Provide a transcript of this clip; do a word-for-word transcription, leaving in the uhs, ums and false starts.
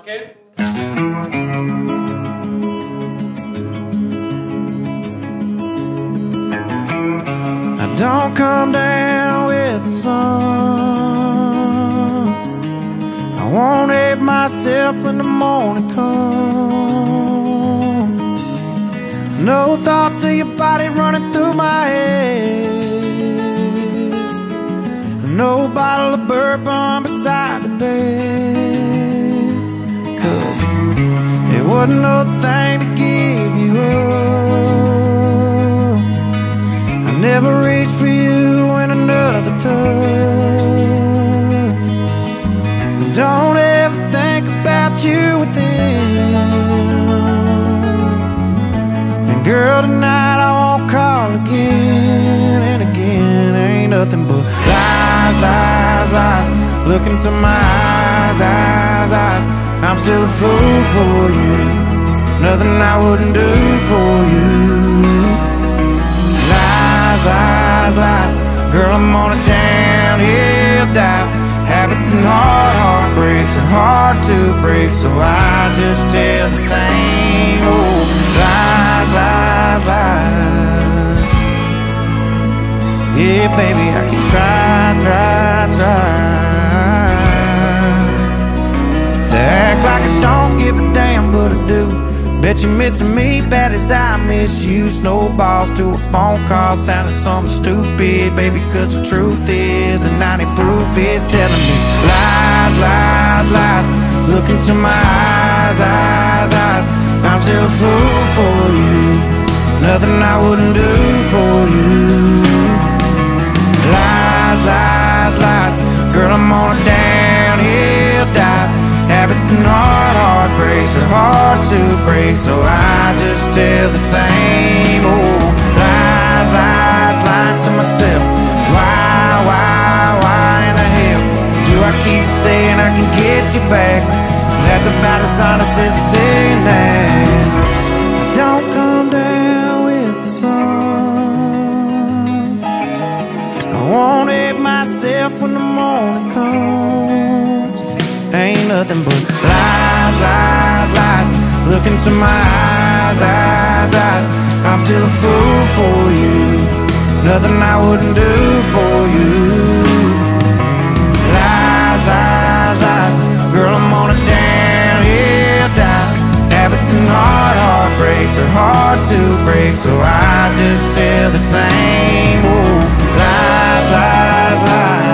Okay. I don't come down with the sun. I won't hate myself when the morning comes. No thoughts of your body running through my head. No bottle of bourbon beside the bed. Cause it wasn't no thing to give you up. I never reached for you in another touch. Don't ever think about you within. And girl, tonight I won't call again and again. Ain't nothing but lies, lies, lies. Look into my eyes, eyes, eyes. I'm still a fool for you. Nothing I wouldn't do for you. Lies, lies, lies. Girl, I'm on a downhill dive. Habits and hard heartbreaks are hard to break, so I just tell the same old lies, lies, lies. Yeah, baby, I can try, try, try to act like I don't give a damn, but I do. Bet you're missing me bad as I miss you. Snowballs to a phone call sounding something stupid, baby, cause the truth is the ninety proof is telling me lies, lies, lies. Look into my eyes, eyes, eyes. I'm still a fool for you. Nothing I wouldn't do for you. Lies, lies, lies. Girl, I'm on a downhill dive. Habits and hard heartbreaks are hard to break, so I just tell the same old lies, lies, lying to myself. Why, why, why in the hell do I keep saying I can get you back? That's about as honest as saying that. Don't come down with the sun. I won't hate myself when the morning comes. Ain't nothing but lies, lies, lies. Look into my eyes, eyes, eyes. I'm still a fool for you. Nothing I wouldn't do for you. Lies, lies, lies. Girl, I'm on a downhill dive. Habits and hard heartbreaks are hard to break, so I just tell the same old lies, lies, lies.